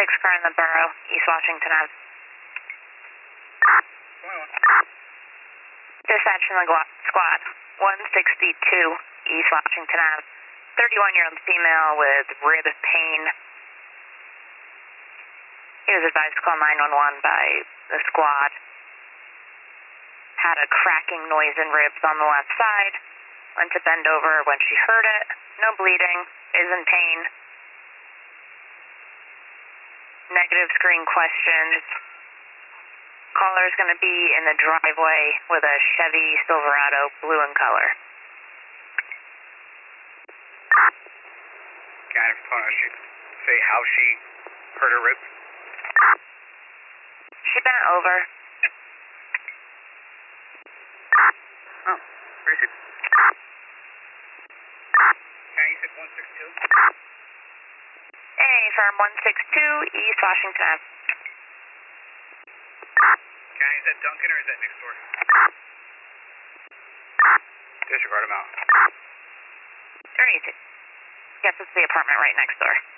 car in the borough, East Washington Ave. Dispatch from the squad, 162 East Washington Ave. 31-year-old female with rib pain. He was advised to call 911 by the squad. Had a cracking noise in ribs on the left side. Went to bend over when she heard it. No bleeding. Is in pain. Negative screen questions. Caller is going to be in the driveway with a Chevy Silverado, blue in color. Can she say how she hurt her ribs? She bent over. Oh, where is it? Can you say 162? Hey, firm 162 East Washington Ave. Can is that Duncan or is that next door? Disregard him out. Very easy. Yes, it's the apartment right next door.